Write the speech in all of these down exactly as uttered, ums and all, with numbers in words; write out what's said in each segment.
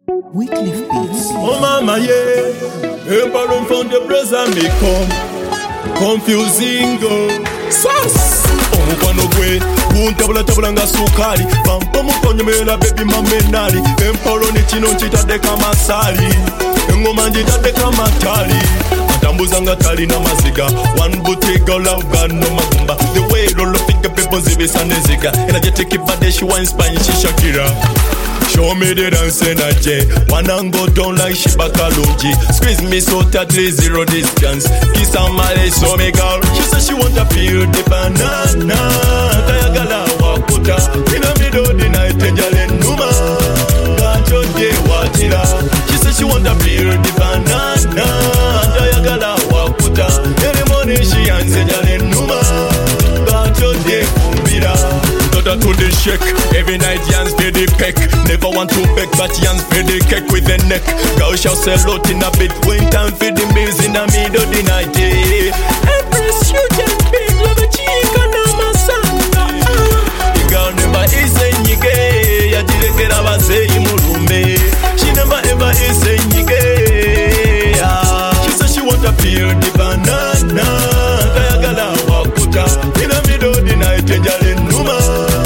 Wycliffe Beats. Oh mama yeah, un ballon from the brother me come confusing go. Sas. Omukwano gwe guntabula tabula nga sukali bampa mukonyemera baby mamenali empolo ni kino nkitadde kamasali engoma njitadde kamatali atambuza nga tali na maziga one butega love got no magumba the way roll up the people zibisa neziga energetic body she wine spine she Shakira. Show me the dance energy. Wanna go down like Shiba Kalunji. Squeeze me so tightly, zero distance. Kiss on my leg, so me girl. She said she want to feel the banana. Tayagala wakuta. In the middle of the night, Angel Numa. Gacho de watira. She said she want to feel the banana. Tayagala wakuta. In the morning she hands Angel Numa. Gacho de kumbira. To the shake, every night Yans pay the peck. Never want to beg, but Yans pay the cake with the neck. Girl shall sell out in a bit. When time for the meals in the middle of the night. Yeah. Empress, you just big, love a chica, no masanga. The girl never is a nigga. Ya direct I say imurumbe. She never ever is a nigga. She said she want to feel the banana. Kayagala wakuta. In the middle of the night, Angel Numa.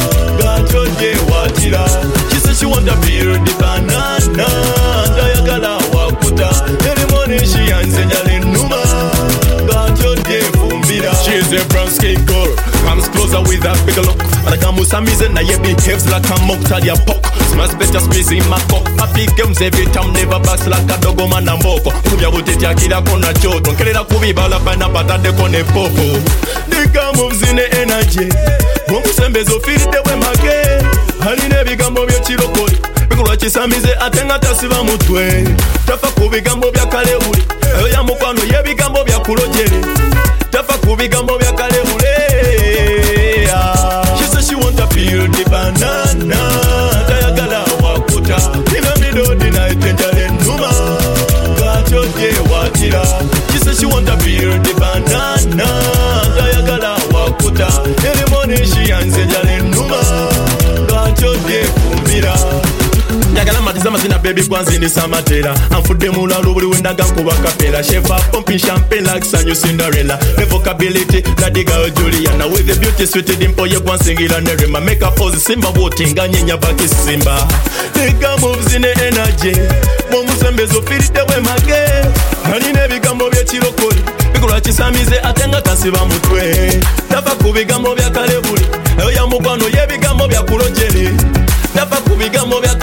She said she want to feel the banana. Dayagala wakuta. Every morning she hands Angel Numa. Got your day fumbira. She's a brown skin girl. Comes closer with a big look. And I can move some reason. I behaves like a mock. Talia poke. Smells better squeezing my cock. Happy games every time. Never backs like a dog man and boko. Kubya butetia kila kona choto. Kelera kubibala pana patade kone popo. Nigga moves in the energy. Bomusembezo feel the way my game. Haline bigambo bya kirokoli bikulwa kisamize ate nga tasiba mutwe tafa ku bigambo bya kale uli eyo ya mukwano ye bigambo bya kulojere tafa ku bigambo bya kale uli. She said she want to feel the banana. Tayagala wakuta in the middle of the night. Angel Numa gacho ye watira. She said she want to feel the banana. Tayagala wakuta in the morning she hands Angel Numa. Njagala matizama zina baby kwanza ndi samatera amfudde mu lalo buli wendaga nkuba kapera chef up pumping champagne like Sanyo Cinderella the vocability la diga Juliana with the beauty sweet dimple ye kwansingira nerema make a pose simba wotinga nyenya baki simba diga moves in the energy bomusembezo firite we mage haline bigambo bya kirokoli bikulwa kisamize atenga tasiba mutwe tafa ku bigambo bya kale buli eyo ya mukwano ye bigambo bya kulojeri tafa ku bigambo bya